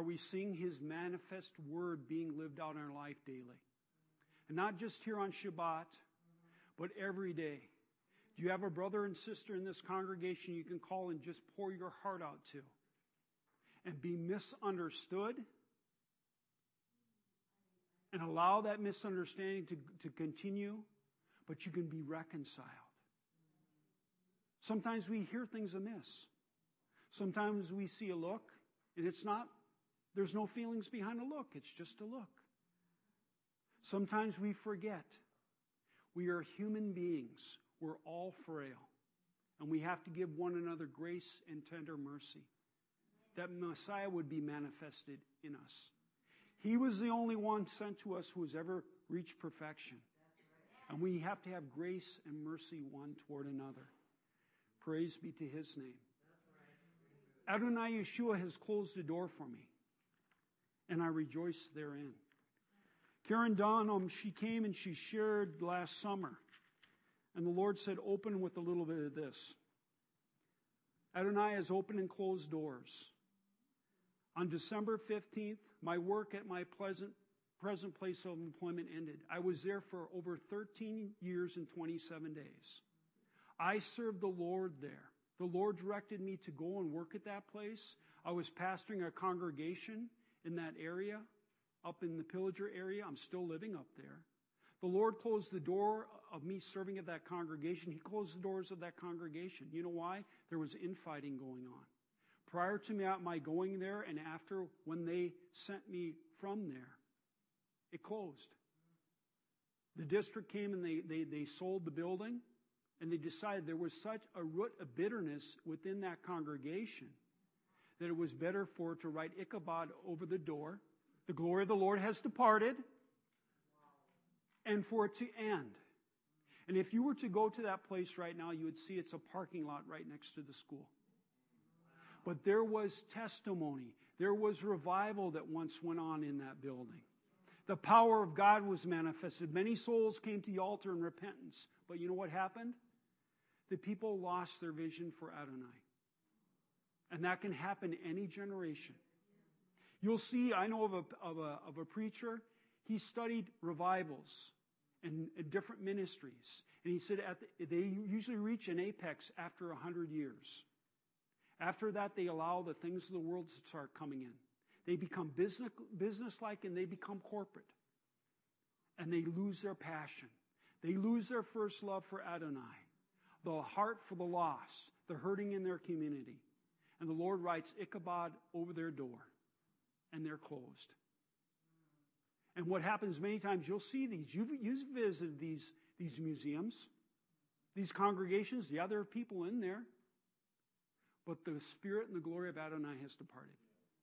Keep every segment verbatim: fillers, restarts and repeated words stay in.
Are we seeing His manifest word being lived out in our life daily? And not just here on Shabbat, but every day. Do you have a brother and sister in this congregation you can call and just pour your heart out to? And be misunderstood? And allow that misunderstanding to, to continue, but you can be reconciled. Sometimes we hear things amiss. Sometimes we see a look, and it's not, there's no feelings behind a look. It's just a look. Sometimes we forget. We are human beings. We're all frail. And we have to give one another grace and tender mercy. That Messiah would be manifested in us. He was the only one sent to us who has ever reached perfection. And we have to have grace and mercy one toward another. Praise be to His name. Adonai Yeshua has closed the door for me. And I rejoice therein. Karen Donham, she came and she shared last summer. And the Lord said, open with a little bit of this. Adonai has opened and closed doors. On December fifteenth, my work at my pleasant, present place of employment ended. I was there for over thirteen years and twenty-seven days. I served the Lord there. The Lord directed me to go and work at that place. I was pastoring a congregation in that area, up in the Pillager area. I'm still living up there. The Lord closed the door of me serving at that congregation. He closed the doors of that congregation. You know why? There was infighting going on. Prior to me, my going there and after when they sent me from there, it closed. The district came and they, they, they sold the building, and they decided there was such a root of bitterness within that congregation that it was better for it to write Ichabod over the door. The glory of the Lord has departed. And for it to end. And if you were to go to that place right now, you would see it's a parking lot right next to the school. But there was testimony. There was revival that once went on in that building. The power of God was manifested. Many souls came to the altar in repentance. But you know what happened? The people lost their vision for Adonai. And that can happen any generation. You'll see, I know of a, of a, of a preacher. He studied revivals and, and different ministries. And he said at the, they usually reach an apex after a hundred years. After that, they allow the things of the world to start coming in. They become business, business-like and they become corporate. And they lose their passion. They lose their first love for Adonai. The heart for the lost. The hurting in their community. And the Lord writes Ichabod over their door. And they're closed. And what happens many times, you'll see these. You've, you've visited these, these museums, these congregations. Yeah, there are people in there. But the Spirit and the glory of Adonai has departed.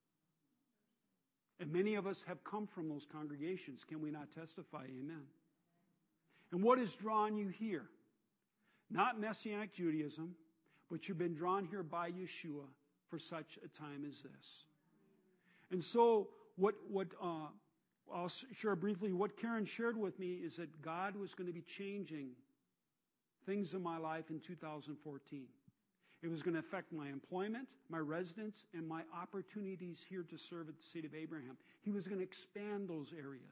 And many of us have come from those congregations. Can we not testify? Amen. And what has drawn you here? Not Messianic Judaism, but you've been drawn here by Yeshua for such a time as this. And so, what, what, uh, I'll share briefly, what Karen shared with me is that God was going to be changing things in my life in two thousand fourteen. It was going to affect my employment, my residence, and my opportunities here to serve at the Seed of Abraham. He was going to expand those areas.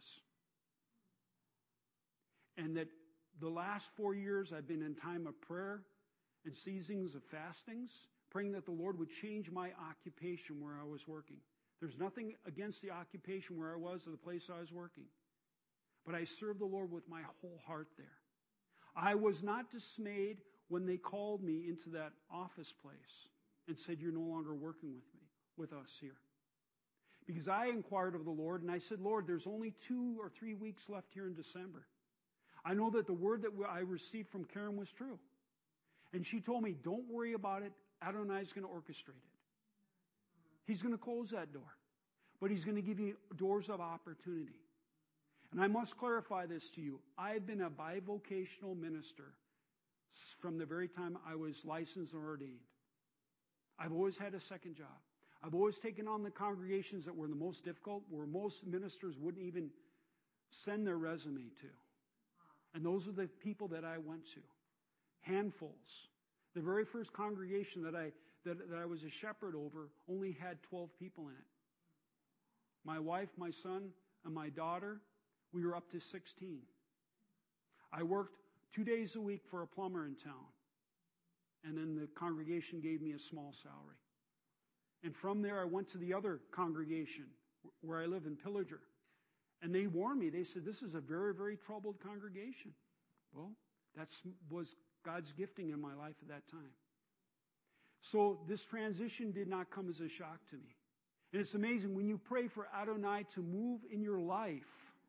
And that the last four years I've been in time of prayer and seasons of fastings, praying that the Lord would change my occupation where I was working. There's nothing against the occupation where I was or the place I was working. But I served the Lord with my whole heart there. I was not dismayed when they called me into that office place and said, you're no longer working with me, with us here. Because I inquired of the Lord and I said, Lord, there's only two or three weeks left here in December. I know that the word that I received from Karen was true. And she told me, don't worry about it. Adonai's going to orchestrate it. He's going to close that door. But He's going to give you doors of opportunity. And I must clarify this to you. I've been a bivocational minister from the very time I was licensed and ordained. I've always had a second job. I've always taken on the congregations that were the most difficult, where most ministers wouldn't even send their resume to. And those are the people that I went to. Handfuls. The very first congregation that I that, that I was a shepherd over only had twelve people in it. My wife, my son, and my daughter, we were up to sixteen. I worked two days a week for a plumber in town. And then the congregation gave me a small salary. And from there, I went to the other congregation where I live in Pillager. And they warned me. They said, this is a very, very troubled congregation. Well, that was God's gifting in my life at that time. So this transition did not come as a shock to me. And it's amazing, when you pray for Adonai to move in your life,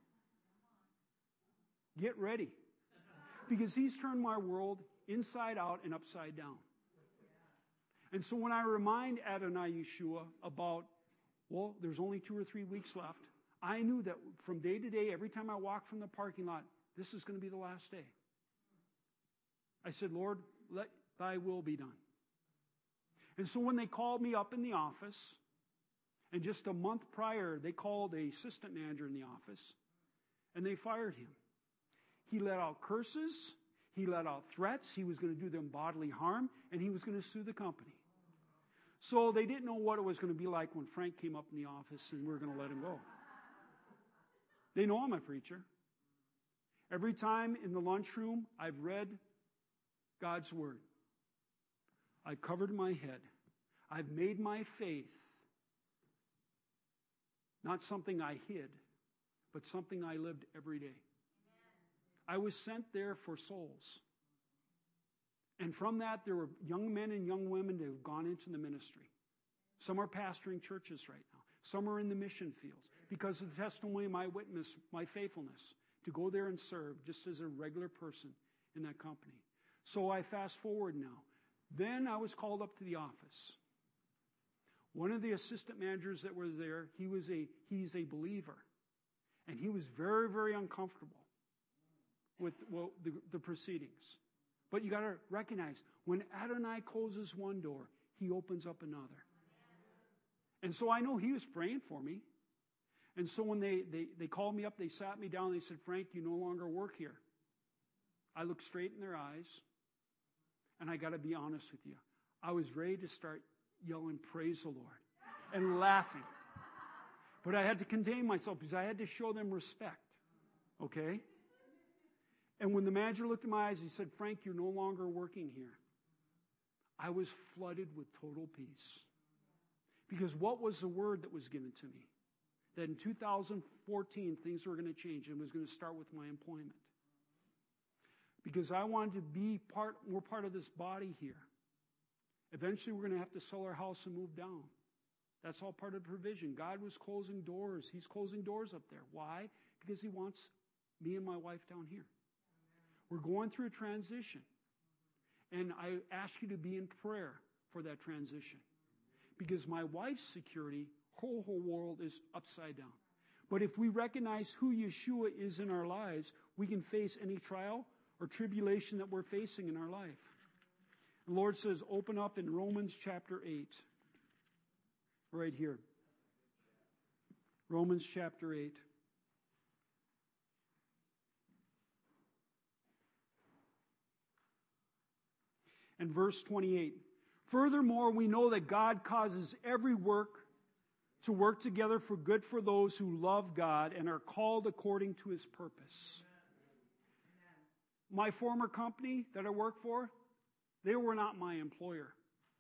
get ready. Because He's turned my world inside out and upside down. And so when I remind Adonai Yeshua about, well, there's only two or three weeks left, I knew that from day to day, every time I walked from the parking lot, this is going to be the last day. I said, Lord, let Thy will be done. And so when they called me up in the office, and just a month prior, they called an assistant manager in the office, and they fired him. He let out curses. He let out threats. He was going to do them bodily harm, and he was going to sue the company. So they didn't know what it was going to be like when Frank came up in the office and we were going to let him go. They know I'm a preacher. Every time in the lunchroom, I've read God's Word. I covered my head. I've made my faith not something I hid, but something I lived every day. I was sent there for souls. And from that, there were young men and young women that have gone into the ministry. Some are pastoring churches right now. Some are in the mission fields because of the testimony of my witness, my faithfulness, to go there and serve just as a regular person in that company. So I fast forward now. Then I was called up to the office. One of the assistant managers that was there, he was a he's a believer. And he was very, very uncomfortable with well, the, the proceedings. But you got to recognize, when Adonai closes one door, He opens up another. And so I know he was praying for me. And so when they, they, they called me up, they sat me down, they said, Frank, you no longer work here. I looked straight in their eyes, and I got to be honest with you. I was ready to start yelling, praise the Lord, and laughing. But I had to contain myself because I had to show them respect. Okay? And when the manager looked in my eyes, he said, Frank, you're no longer working here. I was flooded with total peace. Because what was the word that was given to me? That in two thousand fourteen, things were going to change, and it was going to start with my employment. Because I wanted to be part, more part of this body here. Eventually, we're going to have to sell our house and move down. That's all part of the provision. God was closing doors. He's closing doors up there. Why? Because He wants me and my wife down here. We're going through a transition. And I ask you to be in prayer for that transition. Because my wife's security, her whole world is upside down. But if we recognize who Yeshua is in our lives, we can face any trial or tribulation that we're facing in our life. The Lord says, open up in Romans chapter eight. Right here. Romans chapter eight. And verse twenty-eight. Furthermore, we know that God causes every work to work together for good for those who love God and are called according to His purpose. My former company that I worked for, they were not my employer.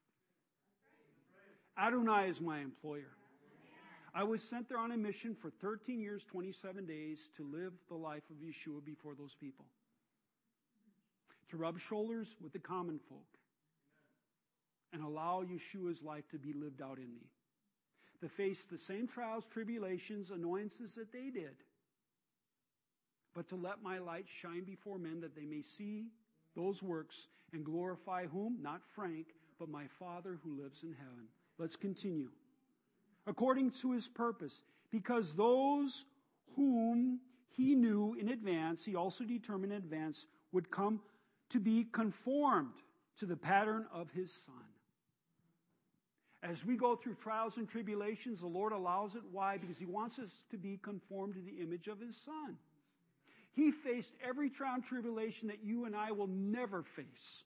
Adonai is my employer. I was sent there on a mission for thirteen years, twenty-seven days to live the life of Yeshua before those people. To rub shoulders with the common folk and allow Yeshua's life to be lived out in me. To face the same trials, tribulations, annoyances that they did. But to let my light shine before men that they may see those works and glorify whom? Not Frank, but my Father who lives in heaven. Let's continue. According to His purpose, because those whom He knew in advance, He also determined in advance would come to be conformed to the pattern of His Son. As we go through trials and tribulations, the Lord allows it. Why? Because He wants us to be conformed to the image of His Son. He faced every trial and tribulation that you and I will never face.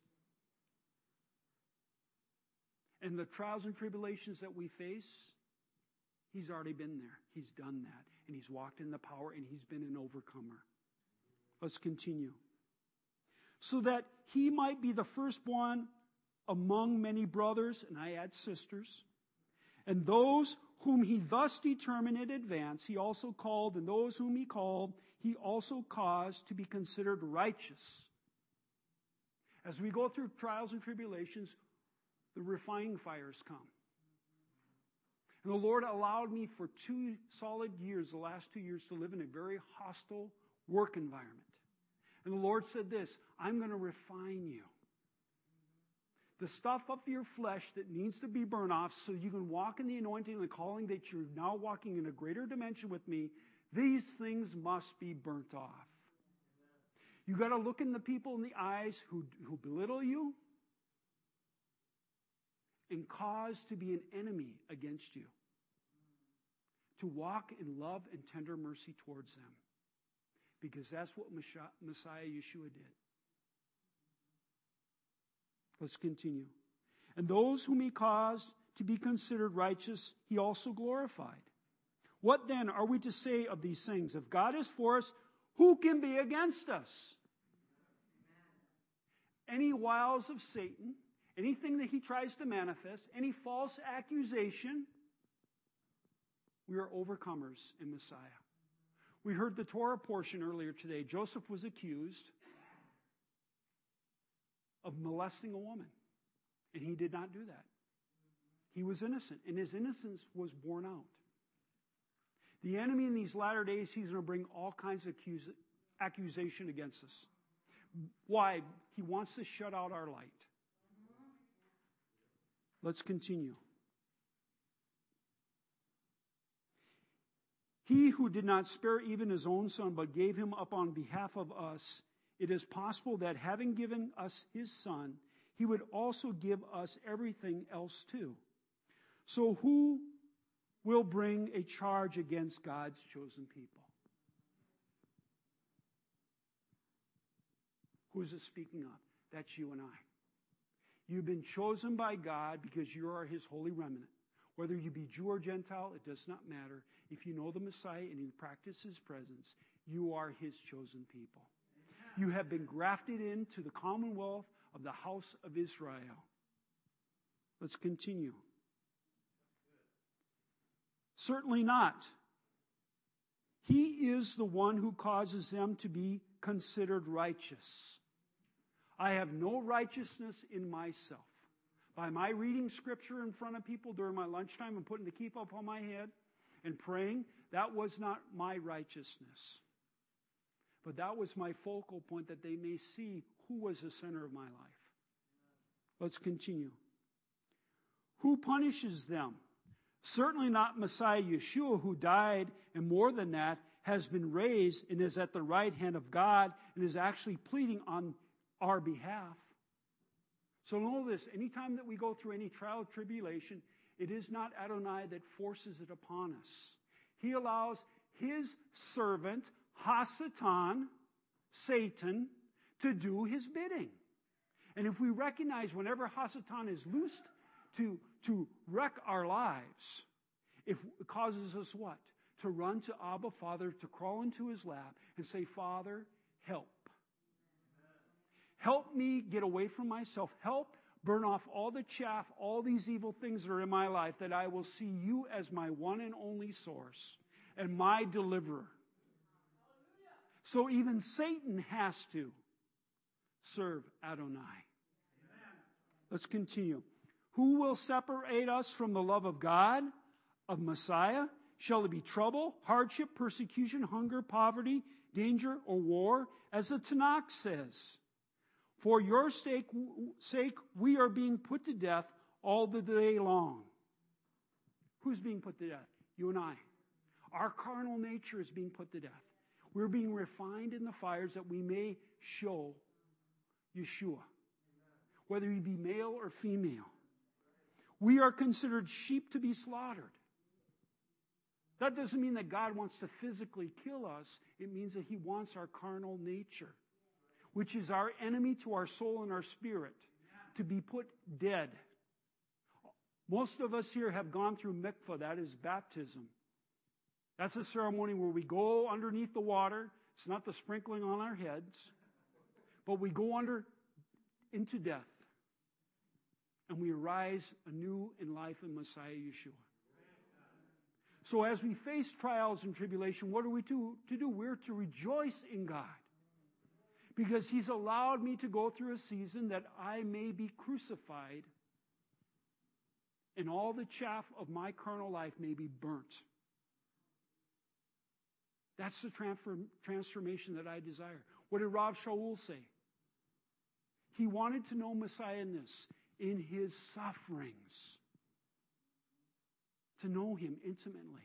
And the trials and tribulations that we face, He's already been there. He's done that. And he's walked in the power, and he's been an overcomer. Let's continue. So that he might be the firstborn among many brothers, and I add sisters, and those whom he thus determined in advance, he also called, and those whom he called, he also caused to be considered righteous. As we go through trials and tribulations, the refining fires come. And the Lord allowed me for two solid years, the last two years, to live in a very hostile work environment. And the Lord said this, I'm going to refine you. The stuff of your flesh that needs to be burned off so you can walk in the anointing and the calling that you're now walking in a greater dimension with me, these things must be burnt off. You got to look in the people in the eyes who, who belittle you and cause to be an enemy against you. To walk in love and tender mercy towards them. Because that's what Messiah Yeshua did. Let's continue. And those whom he caused to be considered righteous, he also glorified. What then are we to say of these things? If God is for us, who can be against us? Any wiles of Satan, anything that he tries to manifest, any false accusation, we are overcomers in Messiah. We heard the Torah portion earlier today. Joseph was accused of molesting a woman, and he did not do that. He was innocent, and his innocence was borne out. The enemy in these latter days, he's going to bring all kinds of accuse, accusation against us. Why? He wants to shut out our light. Let's continue. He who did not spare even his own son, but gave him up on behalf of us, it is possible that having given us his son, he would also give us everything else too. So who will bring a charge against God's chosen people? Who is it speaking of? That's you and I. You've been chosen by God because you are his holy remnant. Whether you be Jew or Gentile, it does not matter. If you know the Messiah and you practice his presence, you are his chosen people. You have been grafted into the commonwealth of the house of Israel. Let's continue. Certainly not. He is the one who causes them to be considered righteous. I have no righteousness in myself. By my reading scripture in front of people during my lunchtime and putting the keep up on my head and praying, that was not my righteousness. But that was my focal point, that they may see who was the center of my life. Let's continue. Who punishes them? Certainly not Messiah Yeshua, who died, and more than that, has been raised and is at the right hand of God and is actually pleading on our behalf. So know this, anytime that we go through any trial or tribulation, it is not Adonai that forces it upon us. He allows his servant, Hasatan, Satan, to do his bidding. And if we recognize whenever Hasatan is loosed to, to wreck our lives, if it causes us what? To run to Abba, Father, to crawl into his lap and say, Father, help. Help me get away from myself. Help burn off all the chaff, all these evil things that are in my life, that I will see you as my one and only source and my deliverer. So even Satan has to serve Adonai. Let's continue. Who will separate us from the love of God, of Messiah? Shall it be trouble, hardship, persecution, hunger, poverty, danger, or war? As the Tanakh says, for your sake, sake, we are being put to death all the day long. Who's being put to death? You and I. Our carnal nature is being put to death. We're being refined in the fires that we may show Yeshua, whether he be male or female. We are considered sheep to be slaughtered. That doesn't mean that God wants to physically kill us. It means that he wants our carnal nature, which is our enemy to our soul and our spirit, to be put dead. Most of us here have gone through mikvah, that is baptism. That's a ceremony where we go underneath the water. It's not the sprinkling on our heads, but we go under into death. And we arise anew in life in Messiah Yeshua. So as we face trials and tribulation, what are we to, to do? We're to rejoice in God. Because He's allowed me to go through a season that I may be crucified and all the chaff of my carnal life may be burnt. That's the transform, transformation that I desire. What did Rav Shaul say? He wanted to know Messiah in this, in His sufferings. To know Him intimately.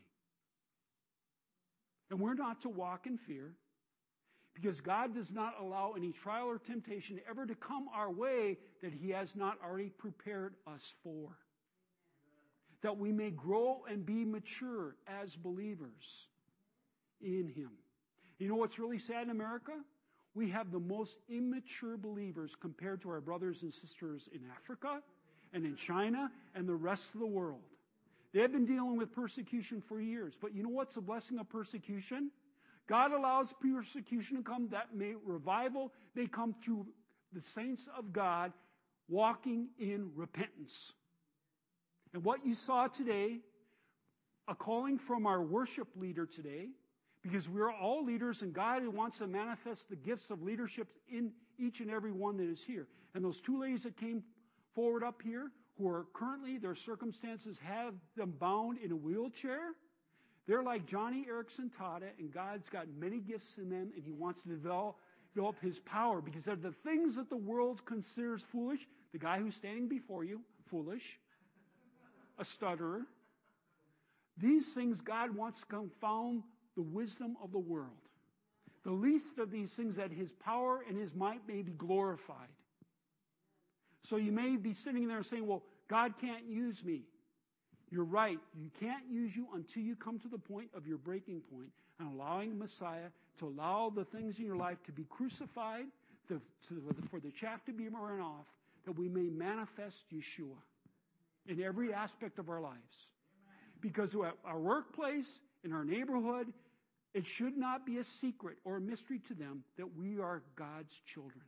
And we're not to walk in fear, because God does not allow any trial or temptation ever to come our way that He has not already prepared us for. That we may grow and be mature as believers in Him. You know what's really sad in America? We have the most immature believers compared to our brothers and sisters in Africa and in China and the rest of the world. They have been dealing with persecution for years. But you know what's the blessing of persecution? God allows persecution to come that may revival may come through the saints of God walking in repentance. And what you saw today, a calling from our worship leader today, because we're all leaders and God wants to manifest the gifts of leadership in each and every one that is here. And those two ladies that came forward up here, who are currently, their circumstances have them bound in a wheelchair, they're like Johnny Erickson Tada, and God's got many gifts in them, and He wants to develop, develop His power, because they're the things that the world considers foolish. The guy who's standing before you, foolish, a stutterer. These things God wants to confound the wisdom of the world. The least of these things, that His power and His might may be glorified. So you may be sitting there saying, well, God can't use me. You're right. You can't use you until you come to the point of your breaking point and allowing Messiah to allow the things in your life to be crucified, to, to, for the chaff to be run off, that we may manifest Yeshua in every aspect of our lives. Because at our workplace, in our neighborhood, it should not be a secret or a mystery to them that we are God's children.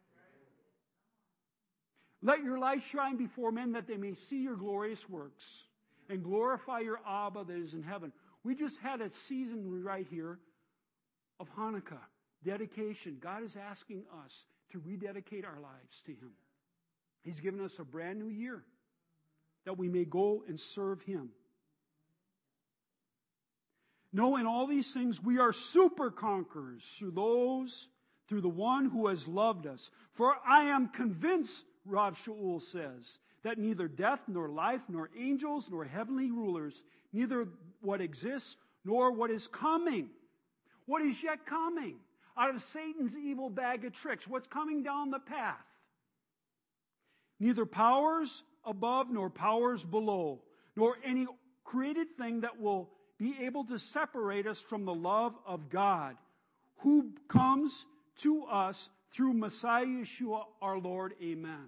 Let your light shine before men that they may see your glorious works and glorify your Abba that is in heaven. We just had a season right here of Hanukkah, dedication. God is asking us to rededicate our lives to Him. He's given us a brand new year that we may go and serve Him. No, in all these things we are super conquerors through those, through the one who has loved us. For I am convinced, Rav Shaul says, that neither death, nor life, nor angels, nor heavenly rulers, neither what exists, nor what is coming. What is yet coming? Out of Satan's evil bag of tricks. What's coming down the path? Neither powers above, nor powers below, nor any created thing that will be able to separate us from the love of God, who comes to us through Messiah Yeshua our Lord. Amen.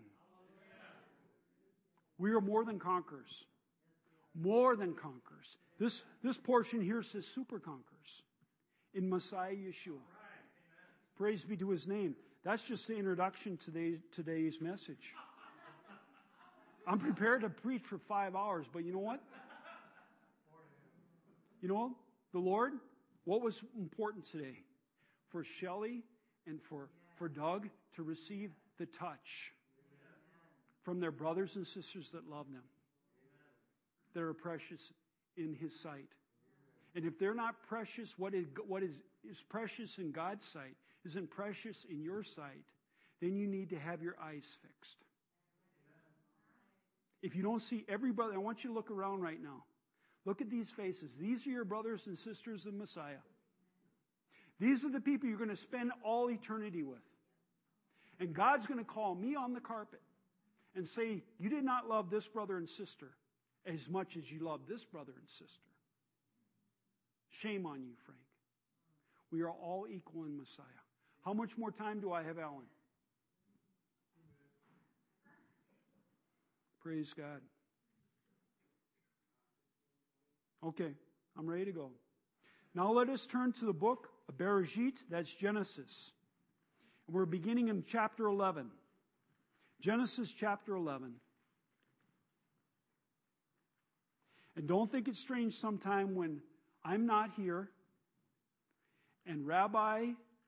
We are more than conquerors. More than conquerors. This, this portion here says super conquerors in Messiah Yeshua. Praise be to His name. That's just the introduction to today's, today's message. I'm prepared to preach for five hours, but you know what? You know, the Lord, what was important today? For Shelley and for, for Doug to receive the touch from their brothers and sisters that love them, that are precious in His sight. And if they're not precious, what is, what is, is precious in God's sight isn't precious in your sight, then you need to have your eyes fixed. If you don't see every brother, I want you to look around right now. Look at these faces. These are your brothers and sisters in Messiah. These are the people you're going to spend all eternity with. And God's going to call me on the carpet and say, you did not love this brother and sister as much as you love this brother and sister. Shame on you, Frank. We are all equal in Messiah. How much more time do I have, Alan? Praise God. Okay, I'm ready to go. Now let us turn to the book of Bereshit, that's Genesis. We're beginning in chapter eleven. Genesis chapter eleven. And don't think it's strange sometime when I'm not here and Rabbi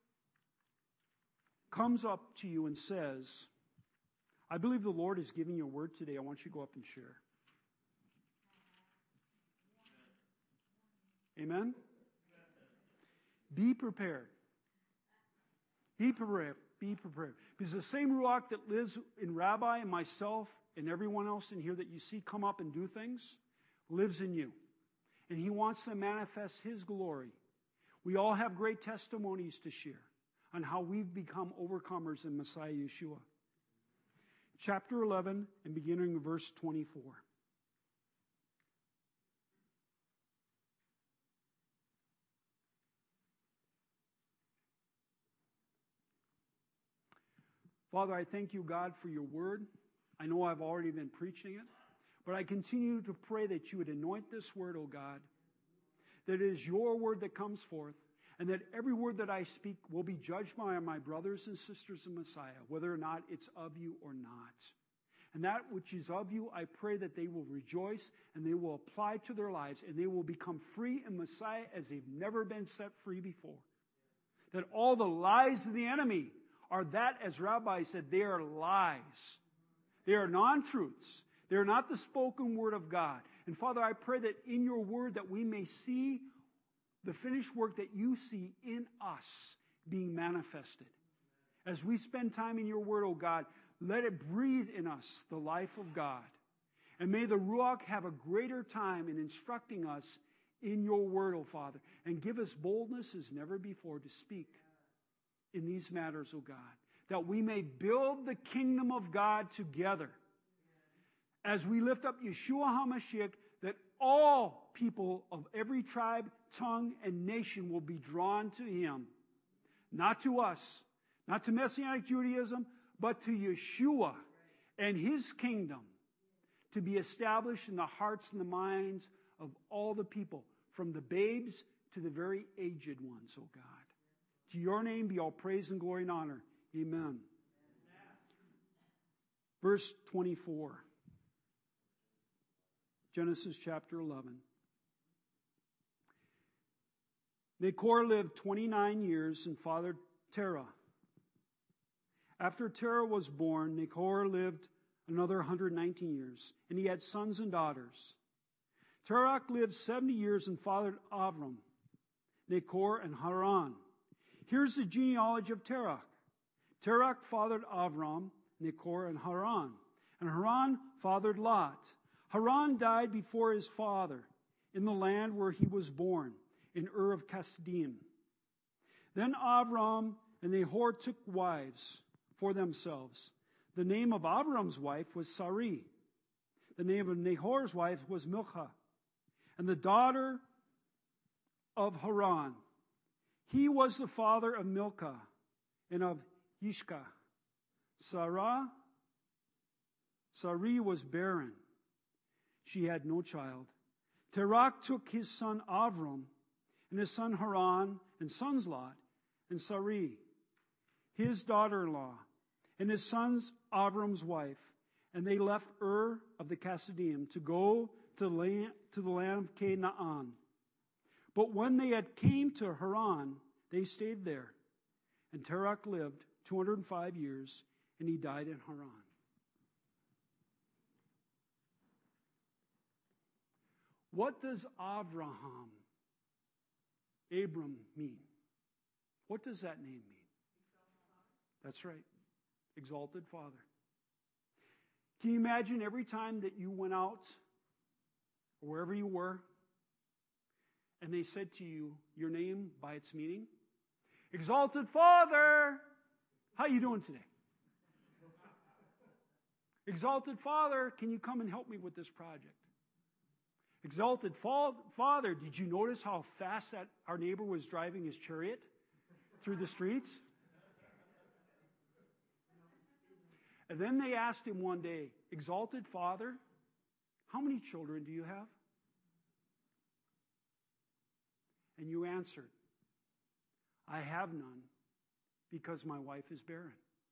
comes up to you and says, I believe the Lord is giving you a word today. I want you to go up and share. Amen? Be prepared. Be prepared. Be prepared. Because the same Ruach that lives in Rabbi and myself and everyone else in here that you see come up and do things lives in you. And He wants to manifest His glory. We all have great testimonies to share on how we've become overcomers in Messiah Yeshua. Chapter eleven and beginning in verse twenty-four. Father, I thank you, God, for your word. I know I've already been preaching it, but I continue to pray that you would anoint this word, O God, that it is your word that comes forth, and that every word that I speak will be judged by my brothers and sisters in Messiah, whether or not it's of you or not. And that which is of you, I pray that they will rejoice and they will apply to their lives, and they will become free in Messiah as they've never been set free before. That all the lies of the enemy are that, as Rabbi said, they are lies. They are non-truths. They are not the spoken word of God. And Father, I pray that in your word that we may see the finished work that you see in us being manifested. As we spend time in your word, O God, let it breathe in us the life of God. And may the Ruach have a greater time in instructing us in your word, O Father. And give us boldness as never before to speak in these matters, O God, that we may build the kingdom of God together. As we lift up Yeshua HaMashiach, that all people of every tribe, tongue, and nation will be drawn to Him. Not to us, not to Messianic Judaism, but to Yeshua and His kingdom to be established in the hearts and the minds of all the people, from the babes to the very aged ones, O God. To your name be all praise and glory and honor. Amen. Amen. Verse twenty-four. Genesis chapter eleven. Nachor lived twenty-nine years and fathered Terah. After Terah was born, Nachor lived another one hundred nineteen years, and he had sons and daughters. Terah lived seventy years and fathered Avram, Nachor, and Haran. Here's the genealogy of Terah. Terah fathered Avram, Nachor, and Haran. And Haran fathered Lot. Haran died before his father in the land where he was born, in Ur of Kasdim. Then Avram and Nahor took wives for themselves. The name of Avram's wife was Sarai. The name of Nahor's wife was Milcah. And the daughter of Haran. He was the father of Milcah and of Yishka. Sarah, Sarai was barren. She had no child. Terah took his son Avram and his son Haran and sons Lot and Sarai, his daughter-in-law, and his sons Avram's wife, and they left Ur of the Kasdim to go to the land, to the land of Canaan. But when they had came to Haran, they stayed there. And Terah lived two hundred five years, and he died in Haran. What does Avraham, Abram, mean? What does that name mean? That's right. Exalted Father. Can you imagine every time that you went out, or wherever you were, and they said to you, your name by its meaning? Exalted Father! How you doing today? Exalted Father, can you come and help me with this project? Exalted Father, did you notice how fast that our neighbor was driving his chariot through the streets? And then they asked him one day, Exalted Father, how many children do you have? And you answered, I have none, because my wife is barren.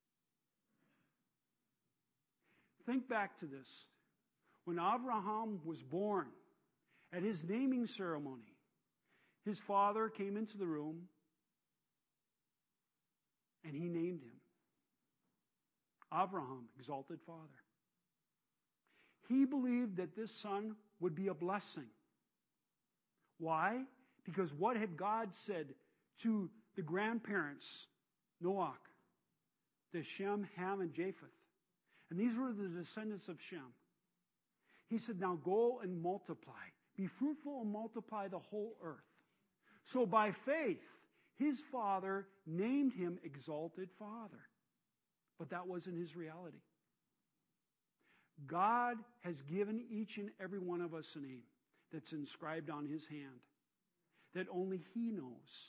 Think back to this. When Abraham was born, at his naming ceremony, his father came into the room and he named him Abraham, exalted father. He believed that this son would be a blessing. Why? Because what had God said to the grandparents, Noach, to Shem, Ham, and Japheth? And these were the descendants of Shem. He said, now go and multiply. Be fruitful and multiply the whole earth. So by faith, his father named him exalted father. But that wasn't his reality. God has given each and every one of us a name that's inscribed on his hand that only he knows.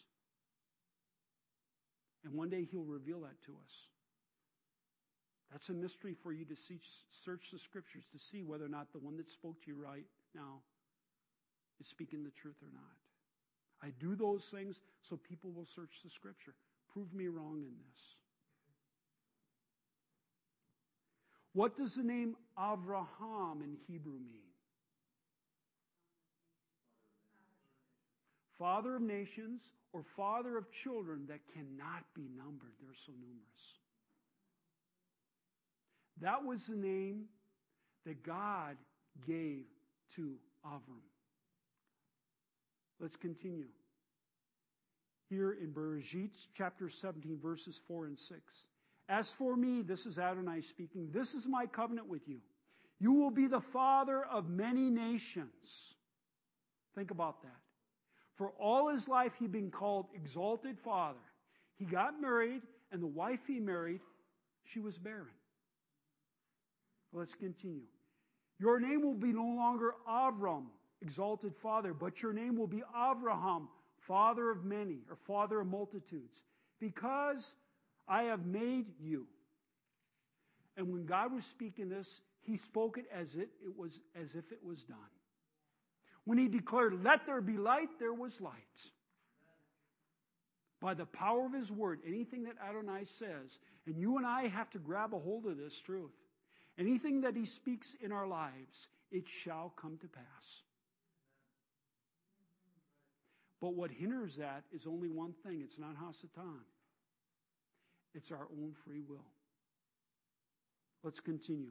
And one day he'll reveal that to us. That's a mystery for you to see, search the Scriptures to see whether or not the one that spoke to you right now is speaking the truth or not. I do those things so people will search the Scripture. Prove me wrong in this. What does the name Avraham in Hebrew mean? Father of nations, or father of children that cannot be numbered. They're so numerous. That was the name that God gave to Avram. Let's continue. Here in Bereshit chapter seventeen, verses four and six. As for me, this is Adonai speaking, this is my covenant with you. You will be the father of many nations. Think about that. For all his life he'd been called exalted father. He got married, and the wife he married, she was barren. Let's continue. Your name will be no longer Avram, exalted father, but your name will be Avraham, father of many, or father of multitudes, because I have made you. And when God was speaking this, he spoke it as it, it was as if it was done. When he declared, let there be light, there was light. By the power of his word, anything that Adonai says, and you and I have to grab a hold of this truth. Anything that he speaks in our lives, it shall come to pass. But what hinders that is only one thing. It's not Hasatan. It's our own free will. Let's continue.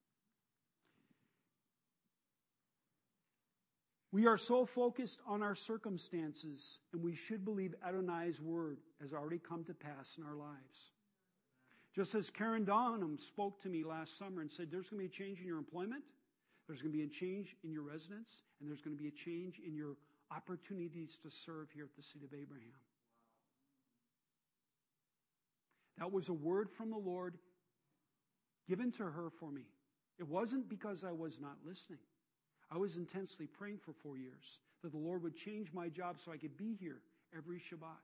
We are so focused on our circumstances, and we should believe Adonai's word has already come to pass in our lives. Just as Karen Donham spoke to me last summer and said, there's going to be a change in your employment, there's going to be a change in your residence, and there's going to be a change in your opportunities to serve here at the Seed of Abraham. That was a word from the Lord given to her for me. It wasn't because I was not listening. I was intensely praying for four years that the Lord would change my job so I could be here every Shabbat.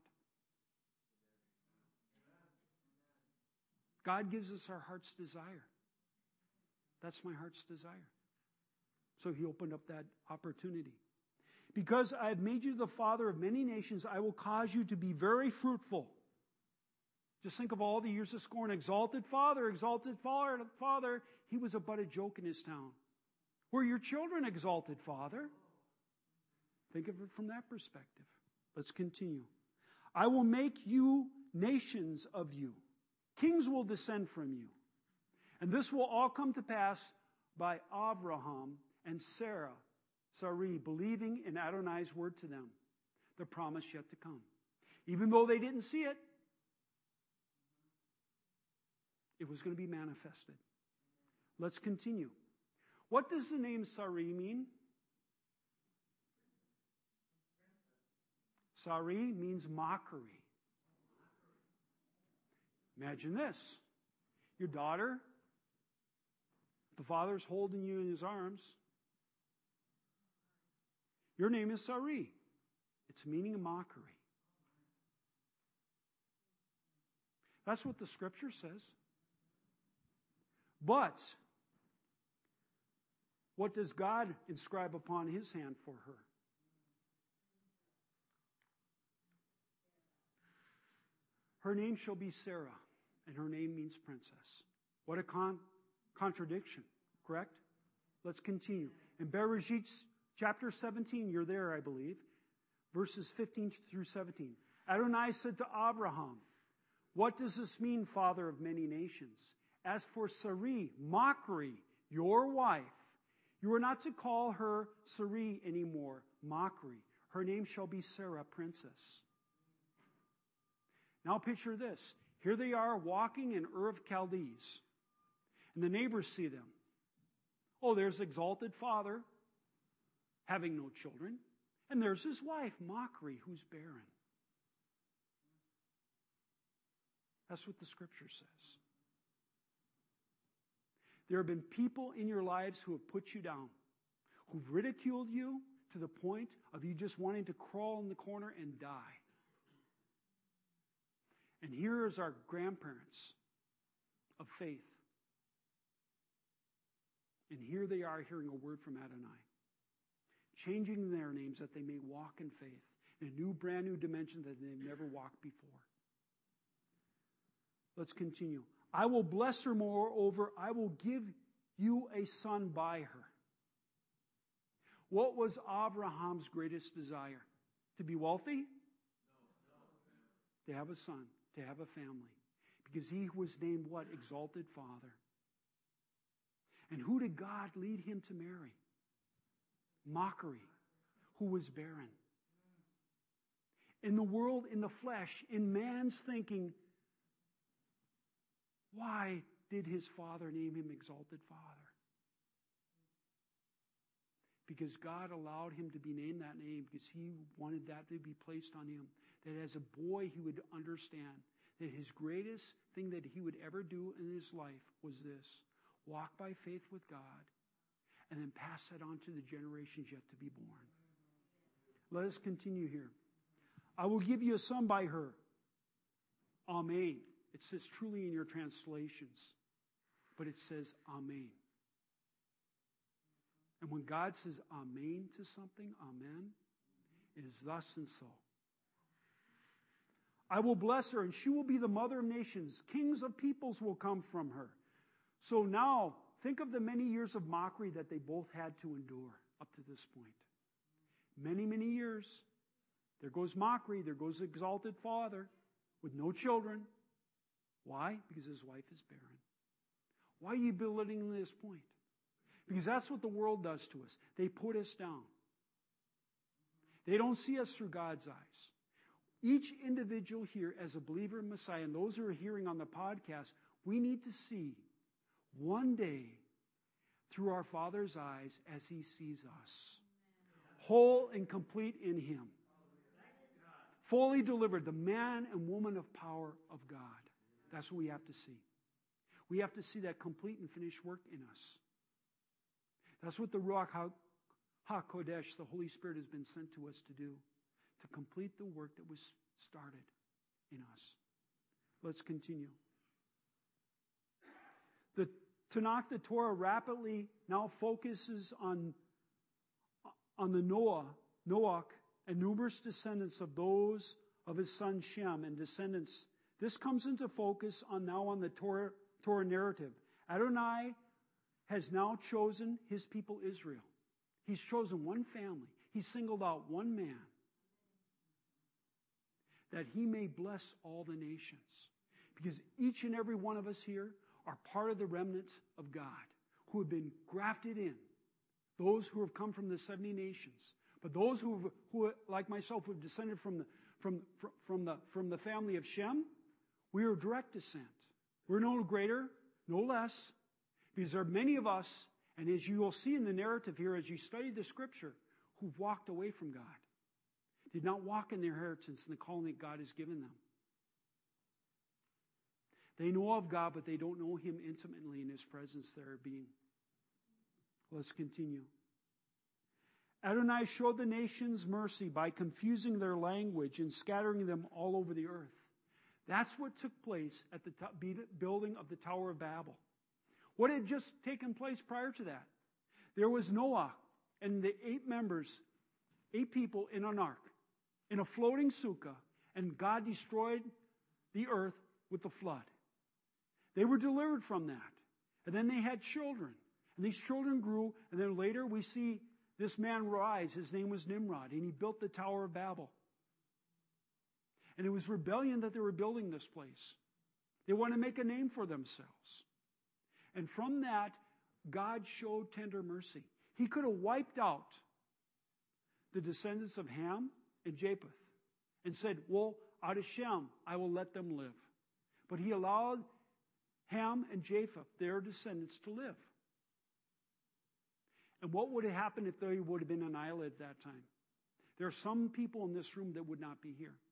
God gives us our heart's desire. That's my heart's desire. So he opened up that opportunity. Because I have made you the father of many nations, I will cause you to be very fruitful. Just think of all the years of scorn. Exalted father, exalted father, father. He was a but a joke in his town. Were your children exalted, Father? Think of it from that perspective. Let's continue. I will make you nations of you. Kings will descend from you. And this will all come to pass by Avraham and Sarah, Sarai, believing in Adonai's word to them, the promise yet to come. Even though they didn't see it, it was going to be manifested. Let's continue. What does the name Sarai mean? Sarai means mockery. Imagine this. Your daughter, the father's holding you in his arms. Your name is Sarai. It's meaning a mockery. That's what the scripture says. But what does God inscribe upon his hand for her? Her name shall be Sarah, and her name means princess. What a con- contradiction, correct? Let's continue. In Bereshit chapter seventeen, you're there, I believe, verses fifteen through seventeen. Adonai said to Abraham, what does this mean, father of many nations? As for Sarai, mockery, your wife, you are not to call her Sarai anymore, mockery. Her name shall be Sarah, princess. Now picture this. Here they are walking in Ur of Chaldees. And the neighbors see them. Oh, there's exalted father having no children. And there's his wife, mockery, who's barren. That's what the scripture says. There have been people in your lives who have put you down, who've ridiculed you to the point of you just wanting to crawl in the corner and die. And here is our grandparents of faith. And here they are hearing a word from Adonai, changing their names that they may walk in faith in a new, brand new dimension that they've never walked before. Let's continue. I will bless her, moreover, I will give you a son by her. What was Abraham's greatest desire? To be wealthy? To have a son, to have a family. Because he was named what? Exalted Father. And who did God lead him to marry? Mockery, who was barren. In the world, in the flesh, in man's thinking, why did his father name him Exalted Father? Because God allowed him to be named that name because he wanted that to be placed on him. That as a boy he would understand that his greatest thing that he would ever do in his life was this. Walk by faith with God and then pass that on to the generations yet to be born. Let us continue here. I will give you a son by her. Amen. It says truly in your translations, but it says Amen. And when God says Amen to something, Amen, it is thus and so. I will bless her, and she will be the mother of nations. Kings of peoples will come from her. So now, think of the many years of mockery that they both had to endure up to this point. Many, many years. There goes mockery. There goes exalted father with no children. Why? Because his wife is barren. Why are you belittling this point? Because that's what the world does to us. They put us down. They don't see us through God's eyes. Each individual here as a believer in Messiah, and those who are hearing on the podcast, we need to see one day through our Father's eyes as he sees us. Whole and complete in him. Fully delivered, the man and woman of power of God. That's what we have to see. We have to see that complete and finished work in us. That's what the Ruach HaKodesh, the Holy Spirit, has been sent to us to do. To complete the work that was started in us. Let's continue. The Tanakh, the Torah, rapidly now focuses on, on the Noah, Noach, and numerous descendants of those of his son Shem and descendants. This comes into focus on now on the Torah, Torah narrative. Adonai has now chosen his people Israel. He's chosen one family. He's singled out one man that he may bless all the nations. Because each and every one of us here are part of the remnant of God who have been grafted in. Those who have come from the seventy nations. But those who, who like myself, who have descended from the, from, from, the, from the family of Shem, we are direct descent. We're no greater, no less, because there are many of us, and as you will see in the narrative here, as you study the Scripture, who've walked away from God, did not walk in their inheritance and the calling that God has given them. They know of God, but they don't know him intimately in his presence there being. Let's continue. Adonai showed the nations mercy by confusing their language and scattering them all over the earth. That's what took place at the t- building of the Tower of Babel. What had just taken place prior to that? There was Noah and the eight members, eight people in an ark, in a floating sukkah, and God destroyed the earth with the flood. They were delivered from that. And then they had children. And these children grew. And then later we see this man rise. His name was Nimrod. And he built the Tower of Babel. And it was rebellion that they were building this place. They wanted to make a name for themselves. And from that, God showed tender mercy. He could have wiped out the descendants of Ham and Japheth and said, well, out of Shem, I will let them live. But he allowed Ham and Japheth, their descendants, to live. And what would have happened if they would have been annihilated at that time? There are some people in this room that would not be here.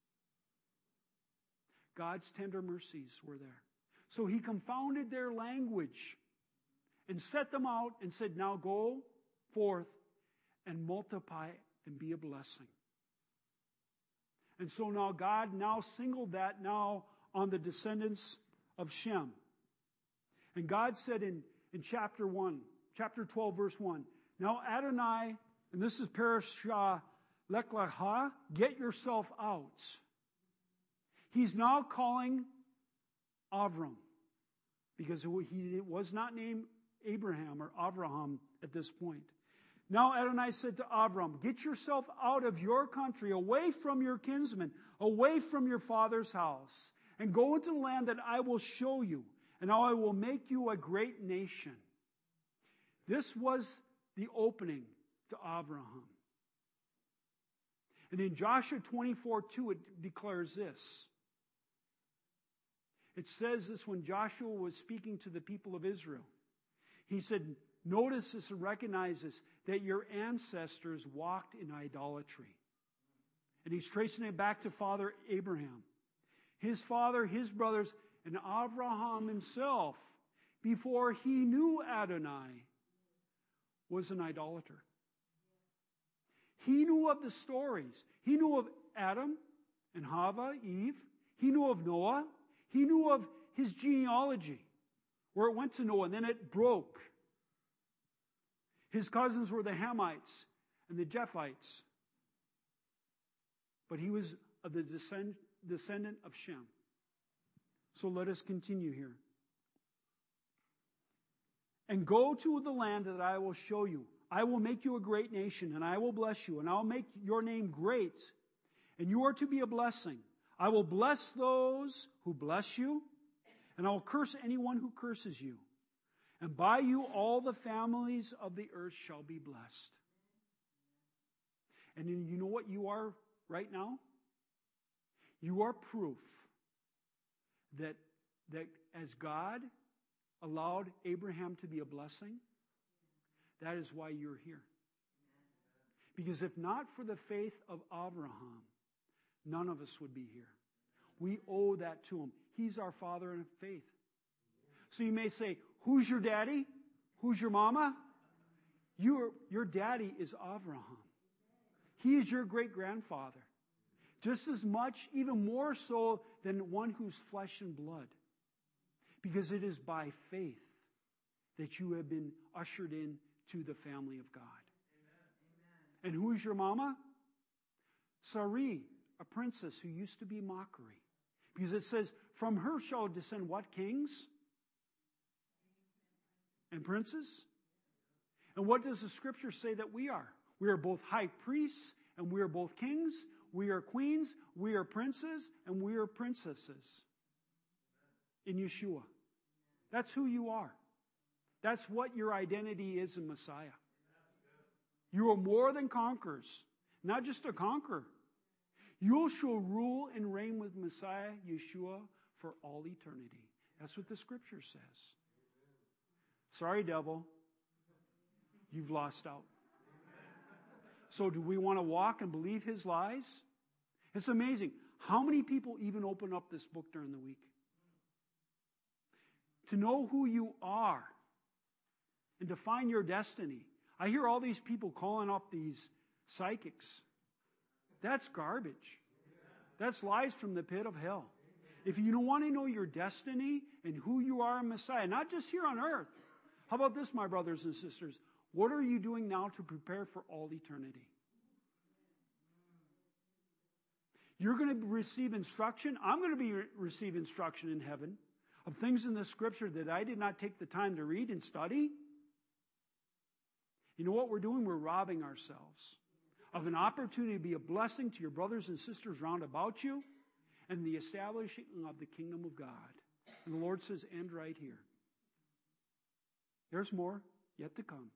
God's tender mercies were there. So he confounded their language and set them out and said, now go forth and multiply and be a blessing. And so now God now singled that now on the descendants of Shem. And God said in, in chapter one, chapter twelve, verse one, now Adonai, and this is Parashah Lech Lecha, get yourself out. He's now calling Avram, because he was not named Abraham or Avraham at this point. Now Adonai said to Avram, get yourself out of your country, away from your kinsmen, away from your father's house, and go into the land that I will show you, and now I will make you a great nation. This was the opening to Abraham. And in Joshua twenty-four two, it declares this. It says this when Joshua was speaking to the people of Israel. He said, notice this and recognize this, that your ancestors walked in idolatry. And he's tracing it back to Father Abraham. His father, his brothers, and Abraham himself, before he knew Adonai, was an idolater. He knew of the stories. He knew of Adam and Hava, Eve. He knew of Noah. He knew of his genealogy, where it went to Noah, and then it broke. His cousins were the Hamites and the Japhites. But he was of the descend, descendant of Shem. So let us continue here. And go to the land that I will show you. I will make you a great nation, and I will bless you, and I will make your name great, and you are to be a blessing. I will bless those who bless you, and I will curse anyone who curses you. And by you all the families of the earth shall be blessed. And then you know what you are right now? You are proof that, that as God allowed Abraham to be a blessing, that is why you're here. Because if not for the faith of Abraham, none of us would be here. We owe that to him. He's our father in faith. So you may say, who's your daddy? Who's your mama? Your, your daddy is Abraham. He is your great-grandfather. Just as much, even more so than one who's flesh and blood. Because it is by faith that you have been ushered in to the family of God. Amen. And who is your mama? Sarai, a princess who used to be mockery. Because it says, from her shall descend what kings? And princes? And what does the scripture say that we are? We are both high priests, and we are both kings. We are queens, we are princes, and we are princesses. In Yeshua. That's who you are. That's what your identity is in Messiah. You are more than conquerors. Not just a conqueror. You shall rule and reign with Messiah, Yeshua, for all eternity. That's what the scripture says. Sorry, devil. You've lost out. So do we want to walk and believe his lies? It's amazing. How many people even open up this book during the week? To know who you are and to find your destiny. I hear all these people calling up these psychics. That's garbage. That's lies from the pit of hell. If you don't want to know your destiny and who you are in Messiah, not just here on earth. How about this, my brothers and sisters? What are you doing now to prepare for all eternity? You're going to receive instruction. I'm going to be re- receive instruction in heaven of things in the Scripture that I did not take the time to read and study. You know what we're doing? We're robbing ourselves of an opportunity to be a blessing to your brothers and sisters round about you and the establishing of the kingdom of God. And the Lord says, end right here. There's more yet to come.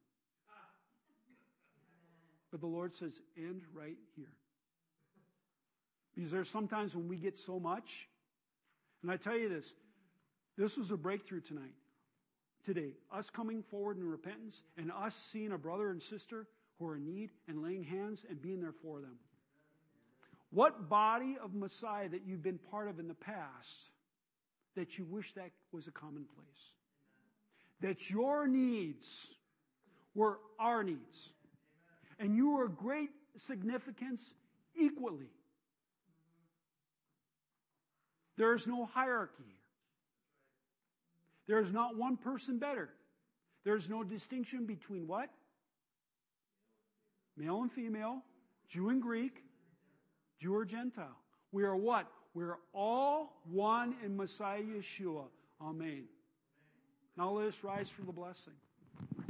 But the Lord says, end right here. Because there's sometimes when we get so much, and I tell you this, this was a breakthrough tonight, today. Us coming forward in repentance and us seeing a brother and sister who are in need and laying hands and being there for them. What body of Messiah that you've been part of in the past that you wish that was a commonplace? That your needs were our needs. And you were of great significance equally. There is no hierarchy here. There is not one person better. There is no distinction between what? Male and female, Jew and Greek, Jew or Gentile. We are what? We are all one in Messiah Yeshua. Amen. Now let us rise for the blessing.